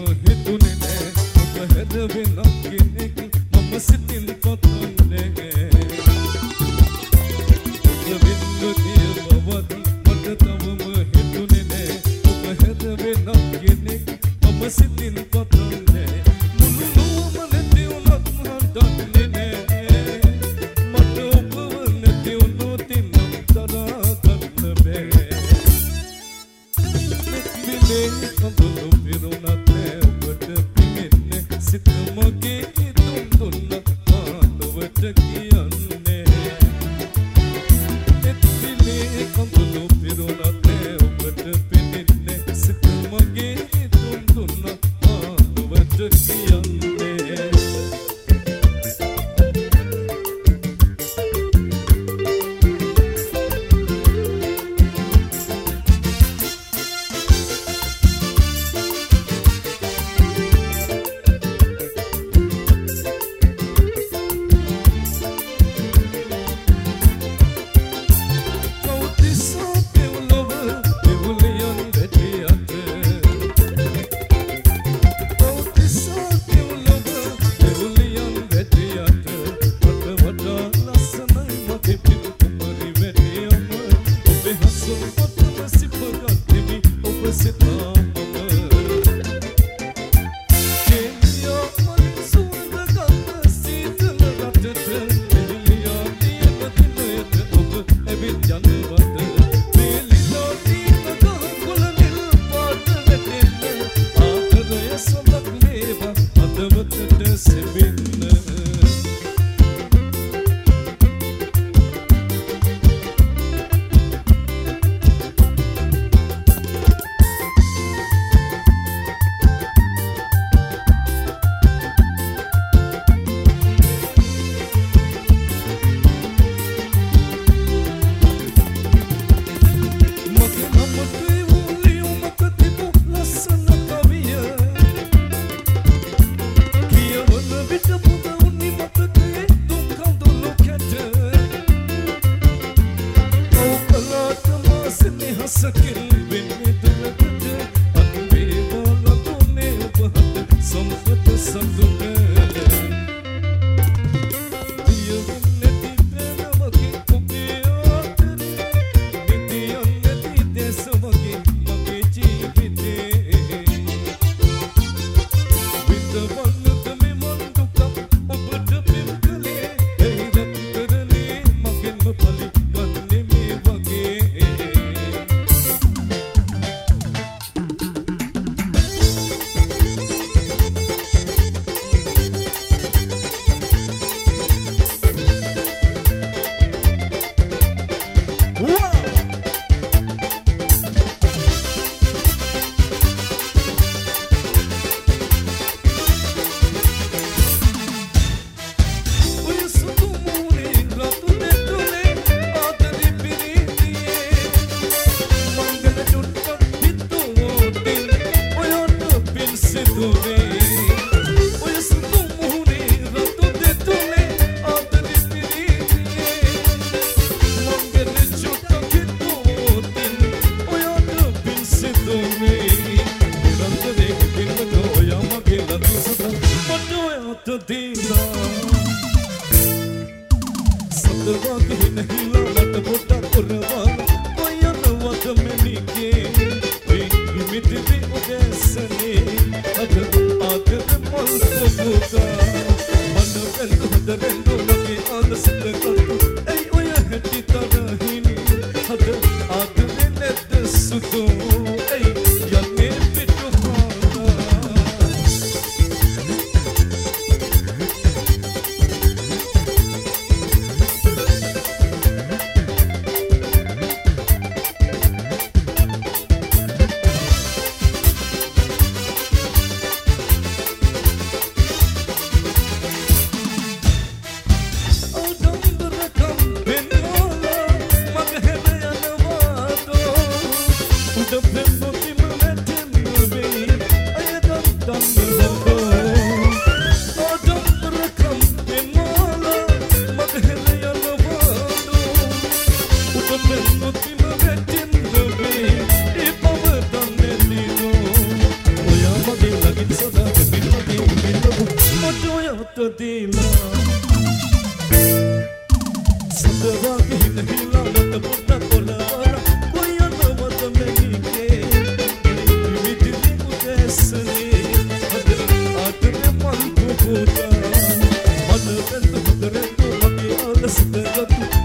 හිතුනේ නෑ ඔබ හැදවෙන කෙනෙක් මම සිතින් කොතොන්නේ ඔබ වින්දුතිය බවත් මට තවම හිතුනේ නෑ ඔබ හැදවෙන කෙනෙක් මම සිතින් කොතොන්නේ මුළු නොම නැති වුණත් හදන්නේ නෑ මට ඔබව නැති වුණොත් නම් තරහා ගන්න බෑ කඳුළු පිරුණත් නෑ ඔබට පිමෙන්නේ සිත මගේ දුන්න මානවට කියන්නේ එත්තිලේ කඳුළු පිරුණත් නෑ ඔබට පිමෙන්නේ සිත මගේ දුන්න මානවට කියන්නේ දීලා සඳවාගේ හිනහිලා මත පුත කොළවල කොයි අනවත මෙනිකේ විවිධ උදෙස්නේ අද ආතේ මල් පුපුතා මන වෙන්තු හදරතු මගේ අලසදතු